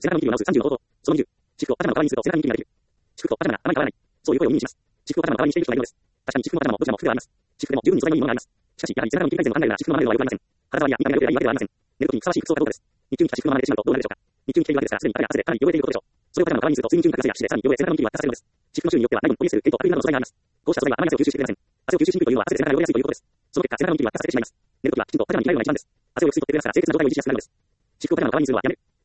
背中のニキビを直す30の方法。その20。私服をパジャマの代わりにすると背中にニキビができる。私服をパジャマがあまり変わらない。そういう声を耳にします。私服をパジャマの代わりにしている人がいるのです。確かに私服もパジャマもどちらも服があります。私服でも十分に素材のいいものがあります。しかし、やはり背中のニキビ改善を考えるなら私服のままではよくありません。肌触りや見た目が良ければいいわけではありません。寝るときにふさわしい服装かどうかです。日中に着た私服のまま寝てしまうとどうなるでしょうか。日中に着ているわけですが、すでに肌が汗でかなり汚れていることでしょう。それをパジャマの代わりにすると睡眠中にかく汗や皮脂でさらに汚れ、背中のニキビは達されるのです。私服の種類によってはナイロン、ポリエステル、毛糸、アクリルなどの素材があります。こうした素材はあまり汗を吸収してくれません。汗を吸収しにくいというのは汗で背中が汚れやすいということです。その結果、背中のニキビは達されてしまいます。寝るときはきちんとパジャマに着替えるのが一番です。汗を吸い取ってくれるのですから清潔な状態を維持しやすくなるのです。私服をパジャマの代わりにするのはやめる。